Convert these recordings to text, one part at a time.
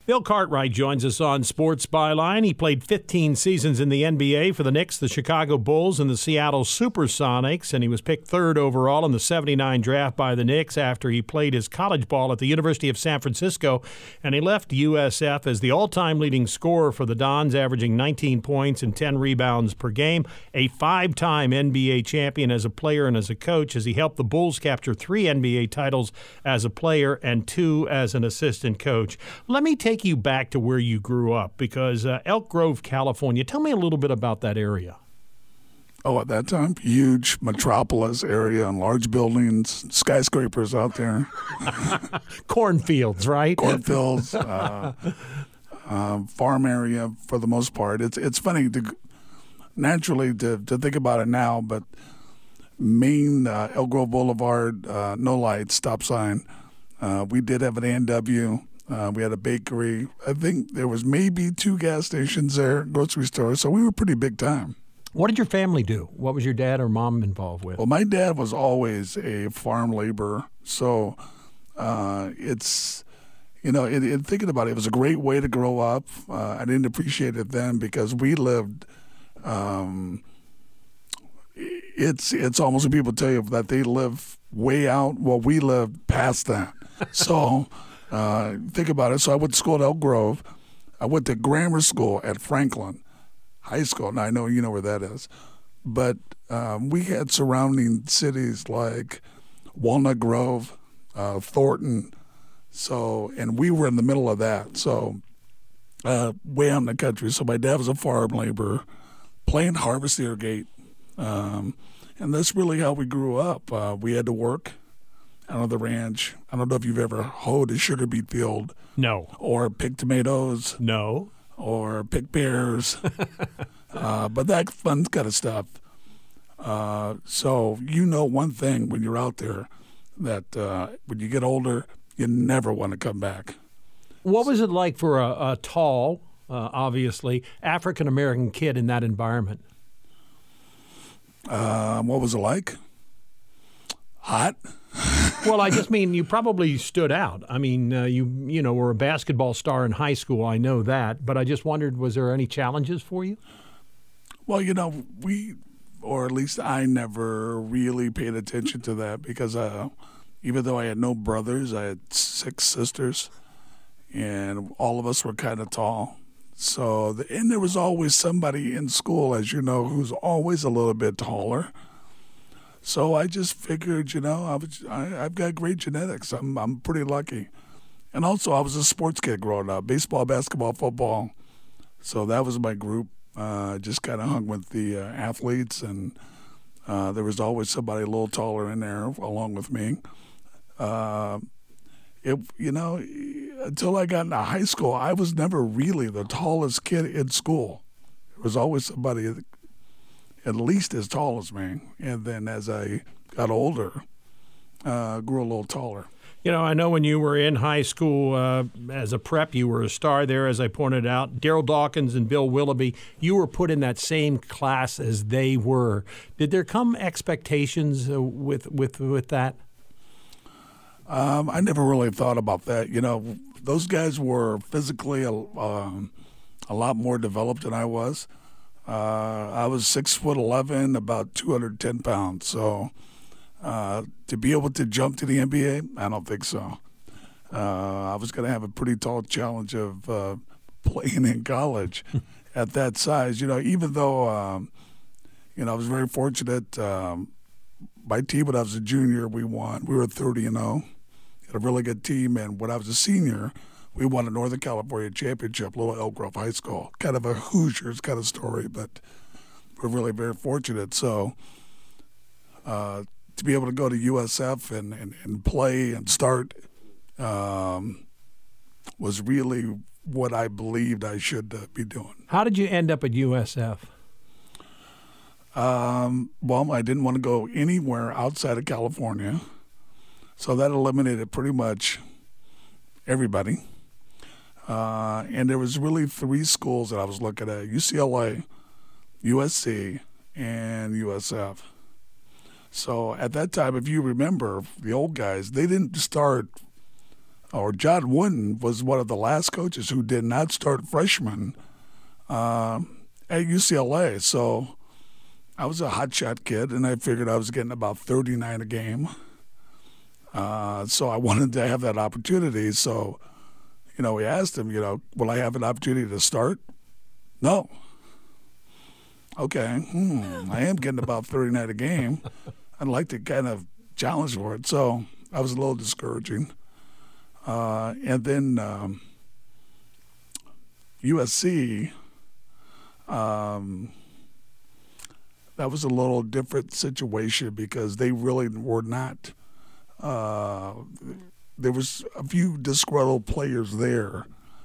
Bill Cartwright joins us on Sports Byline. He played 15 seasons in the NBA for the Knicks, the Chicago Bulls, and the Seattle Supersonics, and he was picked third overall in the '79 draft by the Knicks after he played his college ball at the University of San Francisco, and he left USF as the all-time leading scorer for the Dons, averaging 19 points and 10 rebounds per game, a five-time NBA champion as a player and as a coach, as he helped the Bulls capture 3 NBA titles as a player and 2 as an assistant coach. Let me take you back to where you grew up, because Elk Grove, California. Tell me a little bit about that area. Oh, at that time, huge metropolis area and large buildings, skyscrapers out there. Cornfields, right? Cornfields, farm area for the most part. It's funny naturally to think about it now, but Main Elk Grove Boulevard, no lights, stop sign. We did have an A&W. We had a bakery. I think there was maybe 2 gas stations there, grocery store. So we were pretty big time. What did your family do? What was your dad or mom involved with? Well, my dad was always a farm laborer. So it's, thinking about it, it was a great way to grow up. I didn't appreciate it then because we lived, it's almost when people tell you that they live way out. Well, we lived past that. So think about it. So I went to school at Elk Grove. I went to grammar school at Franklin High School. Now, I know you know where that is. But we had surrounding cities like Walnut Grove, Thornton. So, and we were in the middle of that. So way out in the country. So my dad was a farm laborer, playing harvest irrigate. And that's really how we grew up. We had to work out on the ranch. I don't know if you've ever hoed a sugar beet field. No. Or picked tomatoes. No. Or picked pears. But that fun kind of stuff. So one thing when you're out there, that when you get older, you never want to come back. What was it like for a tall, obviously, African-American kid in that environment? What was it like? Hot. Well, I just mean you probably stood out. I mean, you were a basketball star in high school. I know that, but I just wondered, was there any challenges for you? Well, we, or at least I, never really paid attention to that because even though I had no brothers, I had 6 sisters, and all of us were kind of tall. So, and there was always somebody in school, as you know, who's always a little bit taller. So I just figured, I've got great genetics. I'm pretty lucky. And also, I was a sports kid growing up, baseball, basketball, football. So that was my group. Just kind of hung with the athletes, and there was always somebody a little taller in there along with me. Until I got into high school, I was never really the tallest kid in school. There was always somebody at least as tall as me. And then as I got older, grew a little taller. I know when you were in high school as a prep, you were a star there, as I pointed out. Daryl Dawkins and Bill Willoughby, you were put in that same class as they were. Did there come expectations with that? I never really thought about that. Those guys were physically a lot more developed than I was. I was 6'11", about 210 pounds. So to be able to jump to the NBA, I don't think so. I was going to have a pretty tall challenge of playing in college at that size. Even though I was very fortunate. My team, when I was a junior, we won. We were 30-0. Had a really good team, and when I was a senior, we won a Northern California championship, Little Elk Grove High School. Kind of a Hoosiers kind of story, but we're really very fortunate. So to be able to go to USF and play and start was really what I believed I should be doing. How did you end up at USF? Well, I didn't want to go anywhere outside of California, so that eliminated pretty much everybody. And there was really 3 schools that I was looking at: UCLA, USC, and USF. So at that time, if you remember, the old guys, they didn't start or John Wooden was one of the last coaches who did not start freshmen at UCLA. So I was a hotshot kid, and I figured I was getting about 39 a game. So I wanted to have that opportunity. So, we asked him, will I have an opportunity to start? No. Okay, I am getting about 39 a game. I'd like to kind of challenge for it. So I was a little discouraging. And then USC, that was a little different situation because they really were not. There was a few disgruntled players there.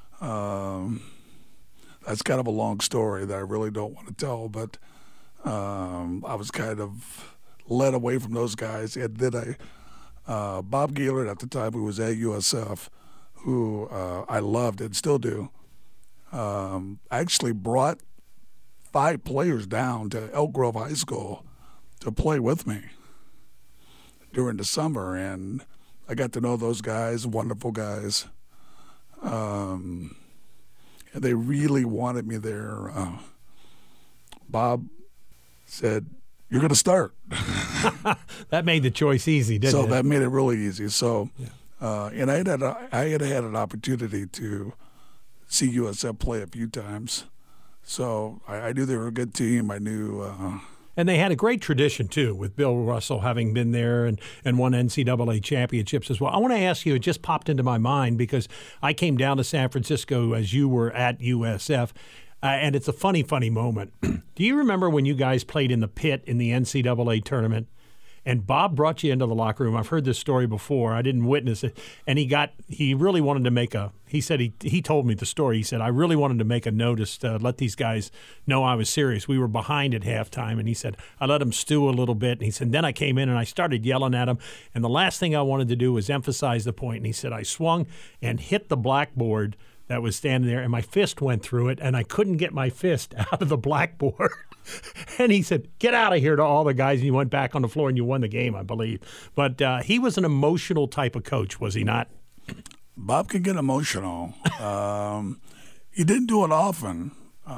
That's kind of a long story that I really don't want to tell, but I was kind of led away from those guys. And then Bob Gaylord at the time, who was at USF, who I loved and still do, actually brought 5 players down to Elk Grove High School to play with me during the summer, and I got to know those guys, wonderful guys. And they really wanted me there. Bob said, "You're going to start." That made the choice easy, didn't it? So that made it really easy. So, and I had had an opportunity to see USF play a few times. So I knew they were a good team. I knew. And they had a great tradition, too, with Bill Russell having been there and won NCAA championships as well. I want to ask you, it just popped into my mind because I came down to San Francisco as you were at USF, and it's a funny, funny moment. Do you remember when you guys played in the pit in the NCAA tournament? And Bob brought you into the locker room. I've heard this story before. I didn't witness it. And he really wanted to make he said he told me the story. He said, I really wanted to make a notice to let these guys know I was serious. We were behind at halftime. And he said, I let them stew a little bit. And he said, then I came in and I started yelling at them. And the last thing I wanted to do was emphasize the point. And he said, I swung and hit the blackboard that was standing there, and my fist went through it, and I couldn't get my fist out of the blackboard. And he said, get out of here to all the guys, and you went back on the floor, and you won the game, I believe. But he was an emotional type of coach, was he not? Bob can get emotional. He didn't do it often.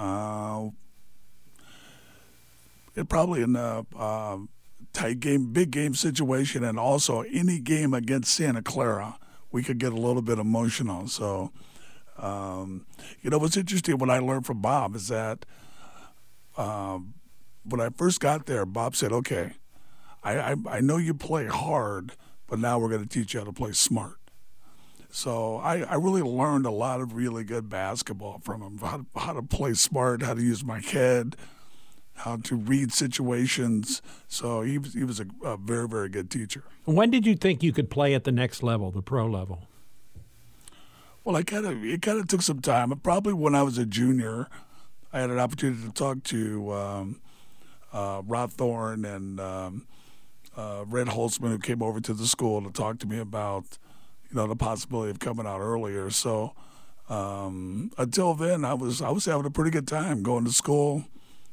It probably in a tight game, big game situation, and also any game against Santa Clara, we could get a little bit emotional. So, what's interesting, what I learned from Bob is that when I first got there, Bob said, okay, I know you play hard, but now we're going to teach you how to play smart. So I really learned a lot of really good basketball from him, how to play smart, how to use my head, how to read situations. So he was a very, very good teacher. When did you think you could play at the next level, the pro level? Well, it kind of took some time. Probably when I was a junior, I had an opportunity to talk to Rod Thorne and Red Holtzman, who came over to the school to talk to me about, the possibility of coming out earlier. So until then, I was having a pretty good time going to school.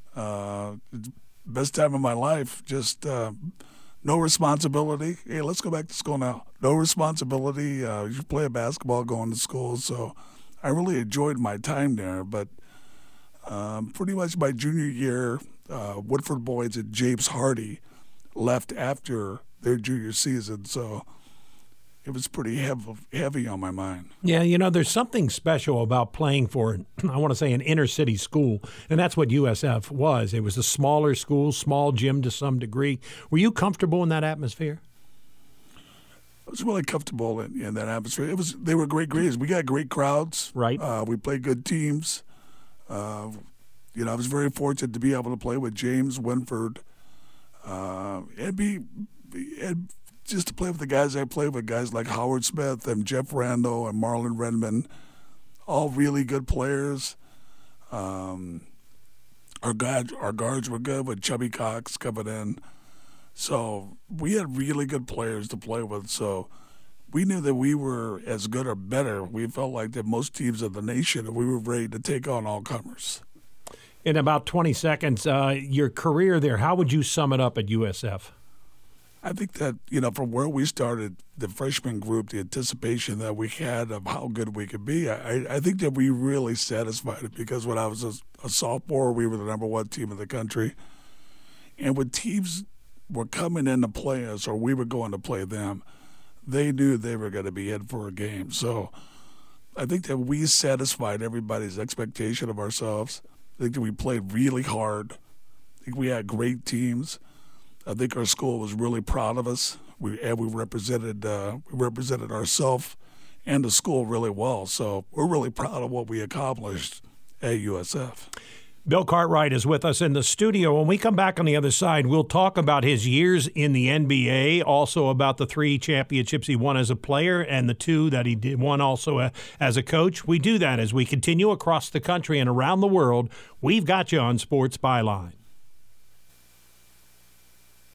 Best time of my life. Just no responsibility. Hey, let's go back to school now. No responsibility. You play basketball going to school. So I really enjoyed my time there. But pretty much my junior year, Woodford Boyds and James Hardy left after their junior season. So it was pretty heavy on my mind. Yeah, there's something special about playing for, I want to say, an inner city school, and that's what USF was. It was a smaller school, small gym to some degree. Were you comfortable in that atmosphere? I was really comfortable in that atmosphere. They were great grades. We got great crowds. Right. We played good teams. I was very fortunate to be able to play with James Winford and just to play with the guys I played with, guys like Howard Smith and Jeff Randall and Marlon Redmond, all really good players. Our guards were good with Chubby Cox coming in. So we had really good players to play with. So we knew that we were as good or better. We felt like that most teams of the nation, and we were ready to take on all comers. In about 20 seconds, your career there, how would you sum it up at USF? I think that, you know, from where we started, the freshman group, the anticipation that we had of how good we could be, I think that we really satisfied it, because when I was a sophomore, we were the number one team in the country. And when teams were coming in to play us or we were going to play them, they knew they were going to be in for a game. So I think that we satisfied everybody's expectation of ourselves. I think that we played really hard. I think we had great teams. I think our school was really proud of us. We represented ourselves and the school really well. So we're really proud of what we accomplished at USF. Bill Cartwright is with us in the studio. When we come back on the other side, we'll talk about his years in the NBA, also about the 3 championships he won as a player and the 2 that he won also as a coach. We do that as we continue across the country and around the world. We've got you on Sports Byline.